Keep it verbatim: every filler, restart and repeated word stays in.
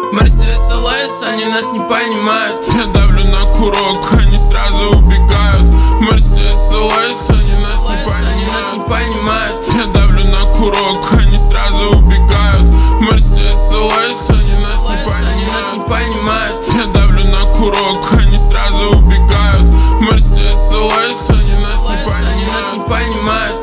Мерседес ЛС, они нас не понимают. Я давлю на курок, они сразу убегают. Мерседес ЛС, они нас не понимают. понимают. Я давлю на курок, они сразу убегают. Мерседес ЛС, они нас не понимают. Я давлю на курок, они сразу убегают. Мерседес ЛС, они нас не понимают. понимают.